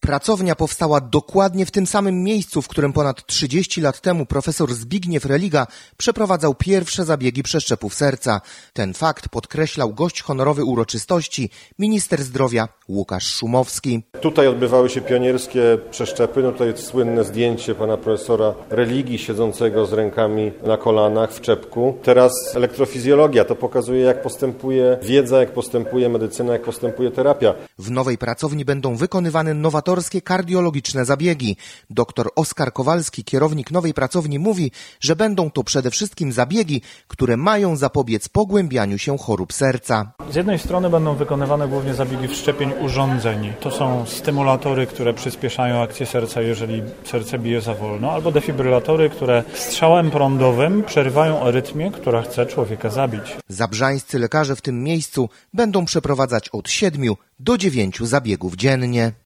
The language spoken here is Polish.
Pracownia powstała dokładnie w tym samym miejscu, w którym ponad 30 lat temu profesor Zbigniew Religa przeprowadzał pierwsze zabiegi przeszczepów serca. Ten fakt podkreślał gość honorowy uroczystości, minister zdrowia Łukasz Szumowski. Tutaj odbywały się pionierskie przeszczepy. Tutaj jest słynne zdjęcie pana profesora Religi siedzącego z rękami na kolanach w czepku. Teraz elektrofizjologia. To pokazuje, jak postępuje wiedza, jak postępuje medycyna, jak postępuje terapia. W nowej pracowni będą wykonywane nowatorskie kardiologiczne zabiegi. Dr Oskar Kowalski, kierownik nowej pracowni, mówi, że będą to przede wszystkim zabiegi, które mają zapobiec pogłębianiu się chorób serca. Z jednej strony będą wykonywane głównie zabiegi wszczepień urządzeń. To są stymulatory, które przyspieszają akcję serca, jeżeli serce bije za wolno, albo defibrylatory, które strzałem prądowym przerywają arytmię, która chce człowieka zabić. Zabrzańscy lekarze w tym miejscu będą przeprowadzać od 7 do 9 zabiegów dziennie.